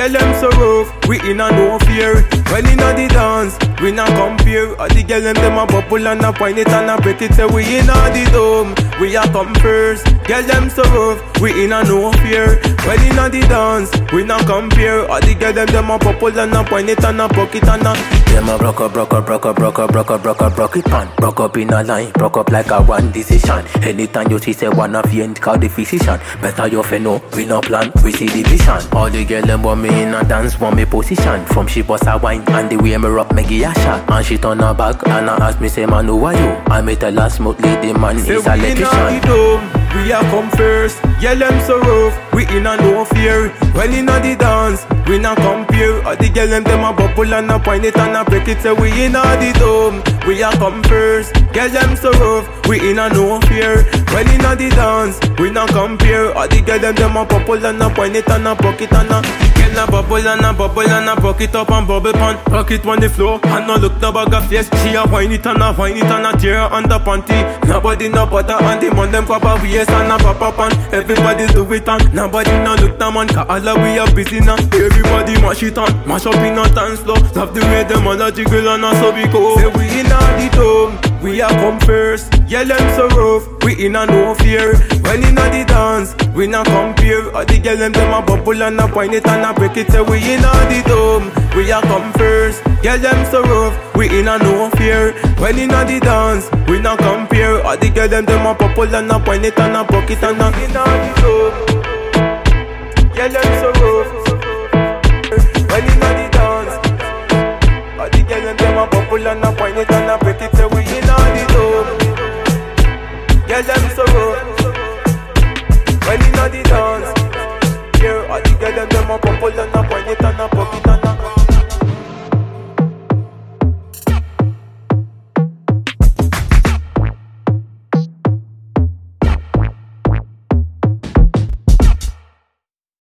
Girl them so rough, we in a no fear. When inna the dance, we not compare. All the girl them a bubble and a point it and a break it. Say we inna the dome, we a come first. Girl them so rough, we in a no fear. When inna the dance, we not compare. All the girl them a bubble and a point it and a broke it and a. Them a broke it pan. Broke up in a line, broke up like a one decision. Anytime you see say one of you ain't call the physician. Better you fi know, we no plan, we see the vision. All the girl them want me in a dance, want me position. From she bust a wine and the way me rock me give a shot. And she turn her back and I ask me say man who are you? I me tell her smoothly the man is a electrician. We a come first, yeah them so rough, we in a no fear. When inna the dance, we not compare. All the girl them a bubble and a point it and a break it. Say we inna the dome, we a come first. Girl them so rough, we in a no fear. When inna the dance, we not compare. All the girl them a bubble and a point it and a broke it and a. Girl a bubble and a broke it up and bubble pan. Rock it on the floor and no look no bag of face. She a whine it and a tear her under panty. Nobody no butter and the man them grab a waist and a pop up and everybody do it and nobody no look no man 'cause all of we are busy now. Everybody mash it on, mash up in a dance floor. Love the way them all a jiggle and a so we go. Say we in a the dome, we a come first. Yeah them so rough, we in a no fear. When inna the dance, we not compare. All the girl them a bubble and a point it and a break it. Say we in a the dome, we a come first. Girl them so rough, we in a no fear. When inna the dance, we not compare. All the girl them a bubble and a point it and a broke it and a. Inna the dome, girl them so rough. When inna the dance, all the girl them a bubble and a point it and a break it. Say we inna the dome, girl them so rough. When inna the dance, yeah, all the girl them a bubble and a point it and a broke it and a.